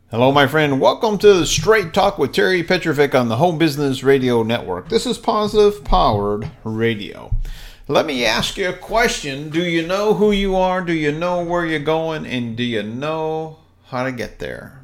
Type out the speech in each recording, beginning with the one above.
Hello, my friend. Welcome to Straight Talk with Terry Petrovic on the Home Business Radio Network. This is Positive Powered Radio. Let me ask you a question. Do you know who you are? Do you know where you're going? And do you know how to get there?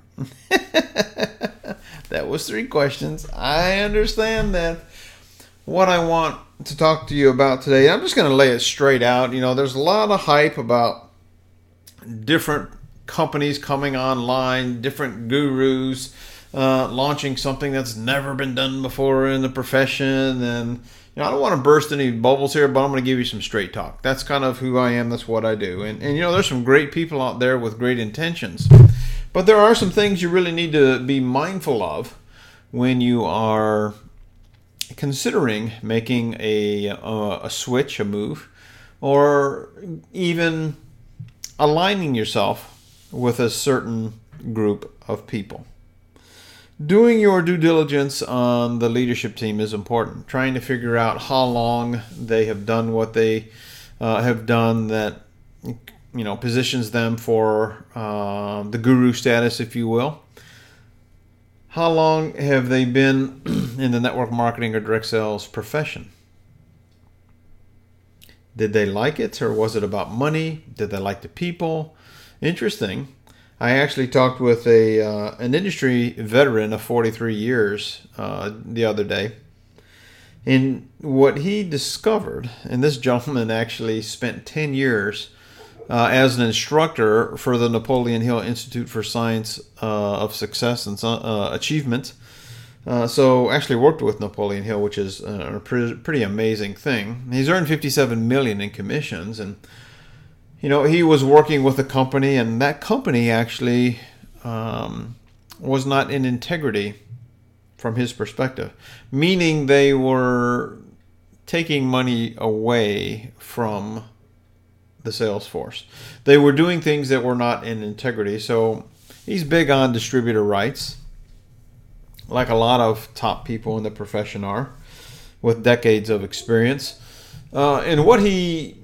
That was 3 questions. I understand that. What I want to talk to you about today, I'm just going to lay it straight out. You know, there's a lot of hype about different companies coming online, different gurus launching something that's never been done before in the profession. And I don't want to burst any bubbles here, but I'm going to give you some straight talk. That's kind of who I am. That's what I do. And there's some great people out there with great intentions, but there are some things you really need to be mindful of when you are considering making a switch, a move, or even aligning yourself with a certain group of people. Doing your due diligence on the leadership team is important. Trying to figure out how long they have done what they have done that positions them for the guru status, if you will. How long have they been in the network marketing or direct sales profession? Did they like it, or was it about money? Did they like the people? Interesting. I actually talked with an industry veteran of 43 years the other day. And what he discovered, and this gentleman actually spent 10 years as an instructor for the Napoleon Hill Institute for Science of Success and Achievement. So actually worked with Napoleon Hill, which is a pretty amazing thing. He's earned $57 million in commissions, and he was working with a company, and that company actually was not in integrity from his perspective, meaning they were taking money away from the sales force. They were doing things that were not in integrity. So he's big on distributor rights, like a lot of top people in the profession are, with decades of experience. And what he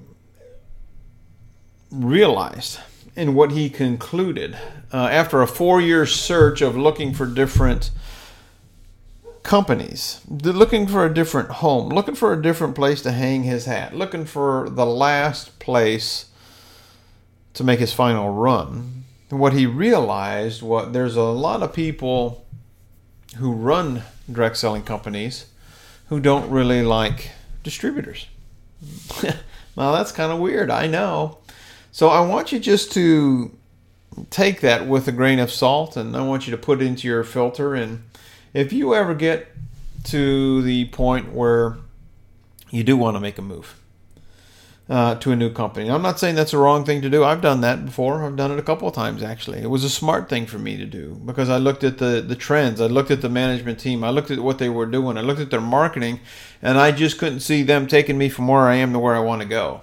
realized and what he concluded after a 4-year search of looking for different companies, looking for a different home, looking for a different place to hang his hat, looking for the last place to make his final run, what he realized was there's a lot of people who run direct selling companies who don't really like distributors. Now that's kind of weird, I know. So I want you just to take that with a grain of salt, and I want you to put it into your filter. And if you ever get to the point where you do want to make a move to a new company, I'm not saying that's the wrong thing to do. I've done that before. I've done it a couple of times, actually. It was a smart thing for me to do because I looked at the trends. I looked at the management team. I looked at what they were doing. I looked at their marketing, and I just couldn't see them taking me from where I am to where I want to go.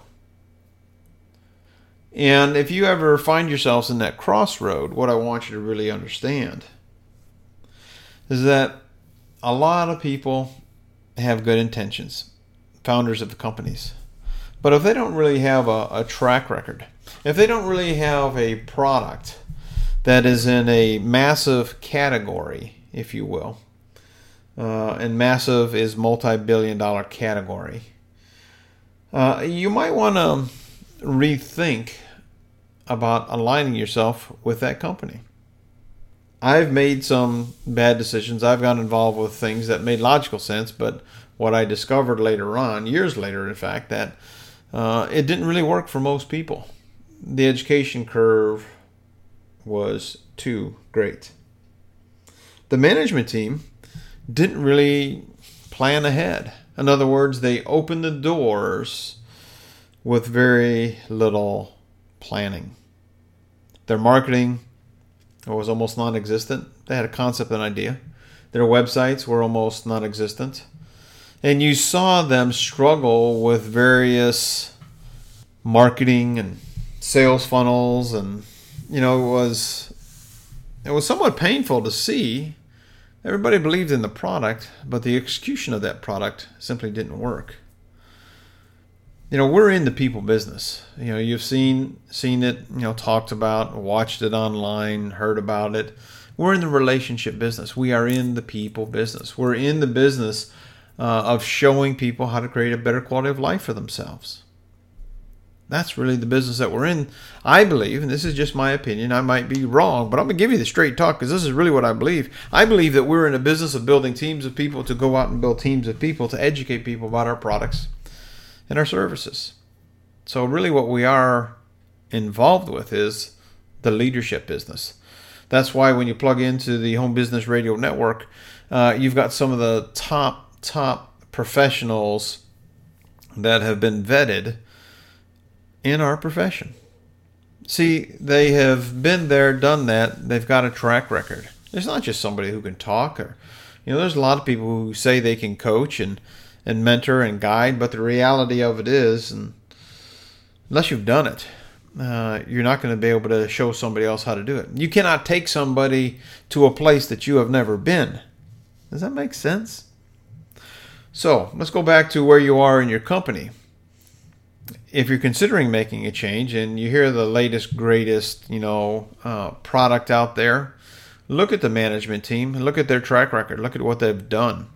And if you ever find yourselves in that crossroad, what I want you to really understand is that a lot of people have good intentions, founders of the companies. But if they don't really have a track record, if they don't really have a product that is in a massive category, if you will, and massive is multi-billion-dollar category, you might want to rethink about aligning yourself with that company. I've made some bad decisions. I've gotten involved with things that made logical sense, but what I discovered later on, years later in fact, that it didn't really work for most people. The education curve was too great. The management team didn't really plan ahead. In other words, they opened the doors with very little planning. Their marketing was almost non-existent. They had a concept and idea. Their websites were almost non-existent. And you saw them struggle with various marketing and sales funnels, and it was somewhat painful to see. Everybody believed in the product, but the execution of that product simply didn't work. We're in the people business. You've seen it, talked about, watched it online, heard about it. We're in the relationship business. We are in the people business. We're in the business of showing people how to create a better quality of life for themselves. That's really the business that we're in, I believe, and this is just my opinion. I might be wrong, but I'm going to give you the straight talk because this is really what I believe. I believe that we're in a business of building teams of people to go out and build teams of people to educate people about our products and our services. So really what we are involved with is the leadership business. That's why when you plug into the Home Business Radio Network, you've got some of the top professionals that have been vetted in our profession. See, they have been there, done that. They've got a track record. It's not just somebody who can talk, or there's a lot of people who say they can coach and mentor and guide, but the reality of it is, and unless you've done it, you're not going to be able to show somebody else how to do it. You cannot take somebody to a place that you have never been. Does that make sense? So let's go back to where you are in your company. If you're considering making a change and you hear the latest, greatest, product out there, look at the management team and look at their track record. Look at what they've done.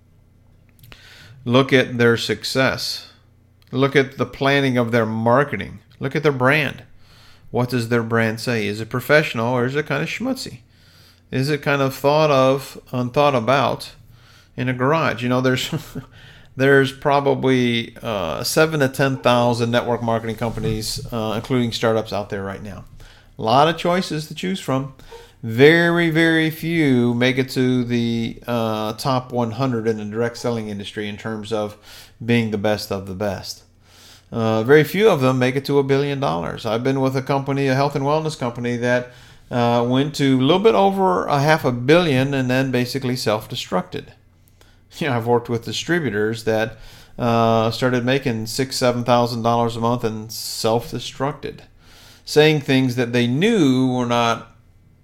Look at their success. Look at the planning of their marketing. Look at their brand. What does their brand say? Is it professional or is it kind of schmutzy? Is it kind of thought of, unthought about in a garage? There's probably 7,000 to 10,000 network marketing companies, including startups out there right now. A lot of choices to choose from. Very, very few make it to the top 100 in the direct selling industry in terms of being the best of the best. Very few of them make it to $1 billion. I've been with a company, a health and wellness company, that went to a little bit over $500 million and then basically self-destructed. I've worked with distributors that started making $6,000, $7,000 a month and self-destructed, saying things that they knew were not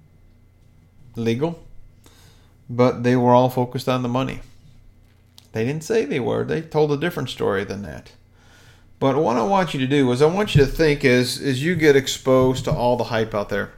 legal, but they were all focused on the money. They didn't say they were. They told a different story than that. But what I want you to do is I want you to think as you get exposed to all the hype out there.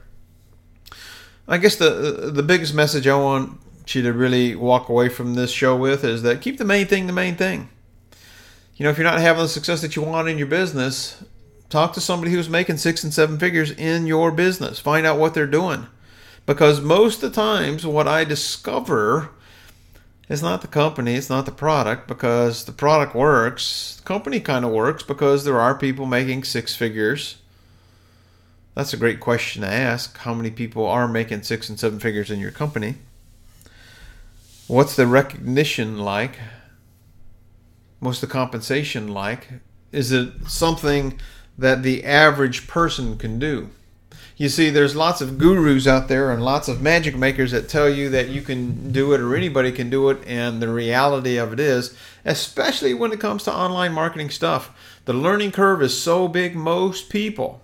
I guess the biggest message I want you to really walk away from this show with is that keep the main thing the main thing. If you're not having the success that you want in your business, talk to somebody who's making 6 and 7 figures in your business. Find out what they're doing. Because most of the times what I discover is not the company, it's not the product, because the product works. The company kind of works because there are people making 6 figures. That's a great question to ask. How many people are making 6 and 7 figures in your company? What's the recognition like? What's the compensation like? Is it something that the average person can do? You see, there's lots of gurus out there and lots of magic makers that tell you that you can do it or anybody can do it, and the reality of it is, especially when it comes to online marketing stuff, the learning curve is so big. Most people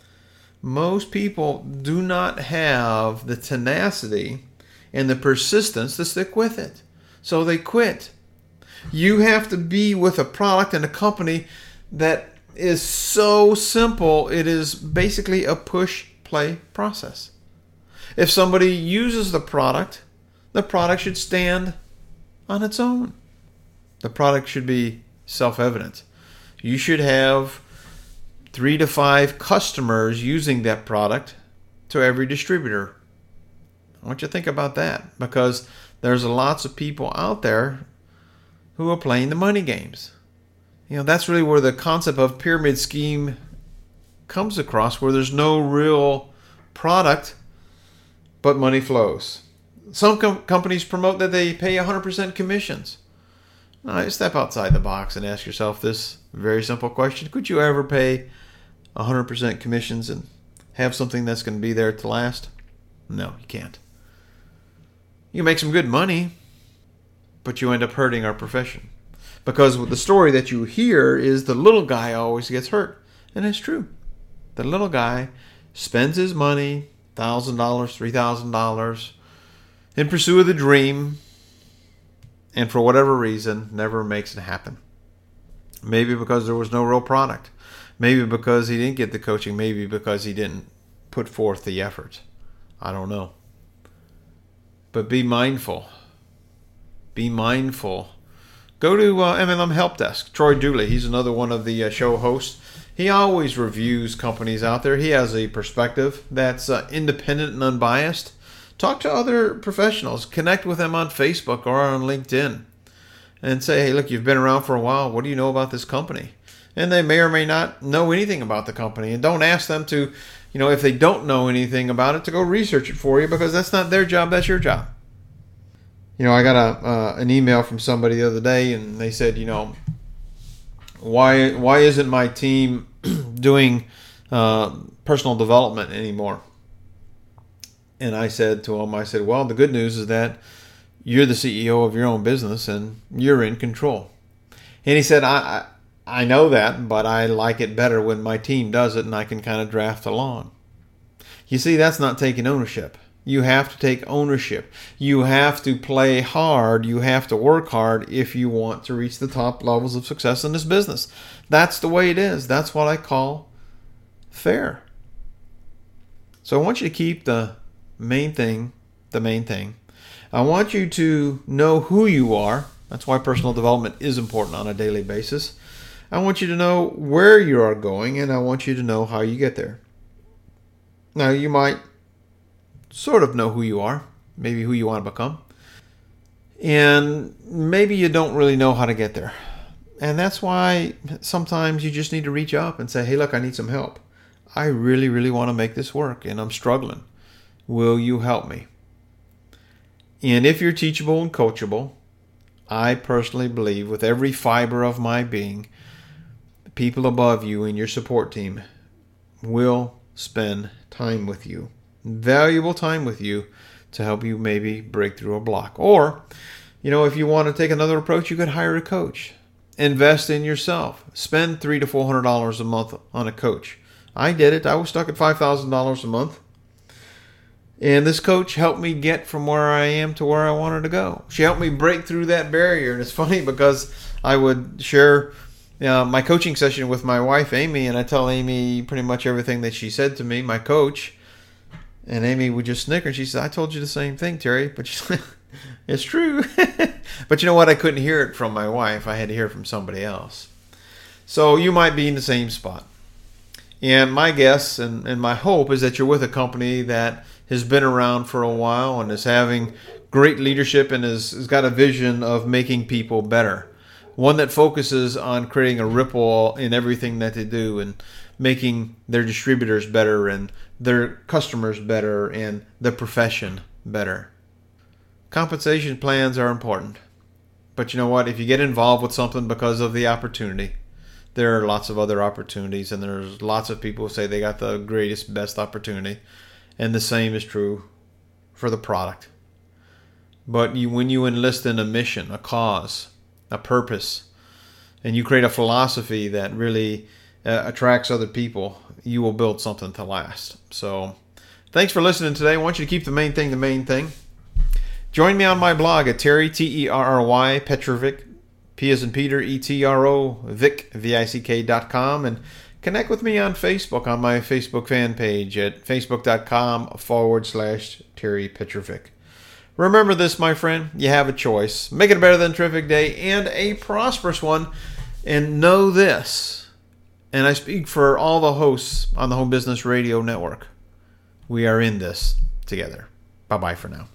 do not have the tenacity and the persistence to stick with it. So they quit. You have to be with a product and a company that is so simple. It is basically a push-play process. If somebody uses the product should stand on its own. The product should be self-evident. You should have 3 to 5 customers using that product to every distributor. I want you to think about that, because there's lots of people out there who are playing the money games. That's really where the concept of pyramid scheme comes across, where there's no real product, but money flows. Some companies promote that they pay 100% commissions. Now, you step outside the box and ask yourself this very simple question. Could you ever pay 100% commissions and have something that's going to be there to last? No, you can't. You make some good money, but you end up hurting our profession. Because the story that you hear is the little guy always gets hurt. And it's true. The little guy spends his money, $1,000, $3,000, in pursuit of the dream, and for whatever reason, never makes it happen. Maybe because there was no real product. Maybe because he didn't get the coaching. Maybe because he didn't put forth the effort. I don't know. But be mindful. Be mindful. Go to MLM Help Desk. Troy Dooley, he's another one of the show hosts. He always reviews companies out there. He has a perspective that's independent and unbiased. Talk to other professionals. Connect with them on Facebook or on LinkedIn. And say, hey, look, you've been around for a while. What do you know about this company? And they may or may not know anything about the company. And don't ask them to, if they don't know anything about it, to go research it for you, because that's not their job. That's your job. I got an email from somebody the other day, and they said, why isn't my team doing personal development anymore? And I said to him, well, the good news is that you're the CEO of your own business and you're in control. And he said, I know that, but I like it better when my team does it and I can kind of draft along. You see, that's not taking ownership. You have to take ownership. You have to play hard. You have to work hard if you want to reach the top levels of success in this business. That's the way it is. That's what I call fair. So I want you to keep the main thing the main thing. I want you to know who you are. That's why personal development is important on a daily basis. I want you to know where you are going, and I want you to know how you get there. Now, you might sort of know who you are, maybe who you want to become, and maybe you don't really know how to get there. And that's why sometimes you just need to reach up and say, hey, look, I need some help. I really, really want to make this work, and I'm struggling. Will you help me? And if you're teachable and coachable, I personally believe with every fiber of my being, the people above you and your support team will spend time with you, valuable time with you, to help you maybe break through a block. Or, if you want to take another approach, you could hire a coach. Invest in yourself. Spend $300 to $400 a month on a coach. I did it. I was stuck at $5,000 a month. And this coach helped me get from where I am to where I wanted to go. She helped me break through that barrier. And it's funny because I would share my coaching session with my wife, Amy, and I tell Amy pretty much everything that she said to me, my coach. And Amy would just snicker. She said, I told you the same thing, Terry. But it's true. But you know what? I couldn't hear it from my wife. I had to hear it from somebody else. So you might be in the same spot. And my guess and my hope is that you're with a company that has been around for a while and is having great leadership and has got a vision of making people better. One that focuses on creating a ripple in everything that they do and making their distributors better and their customers better and the profession better. Compensation plans are important. But you know what? If you get involved with something because of the opportunity, there are lots of other opportunities, and there's lots of people who say they got the greatest, best opportunity. And the same is true for the product. But when you enlist in a mission, a cause, a purpose, and you create a philosophy that really attracts other people, you will build something to last. So thanks for listening today. I want you to keep the main thing the main thing. Join me on my blog at Terry, Terry, Petrovic, P as in Peter, ETRO, Vic, VICK.com, and connect with me on Facebook on my Facebook fan page at facebook.com/Terry Petrovic. Remember this, my friend, you have a choice. Make it a better than terrific day and a prosperous one. And know this, and I speak for all the hosts on the Home Business Radio Network, we are in this together. Bye-bye for now.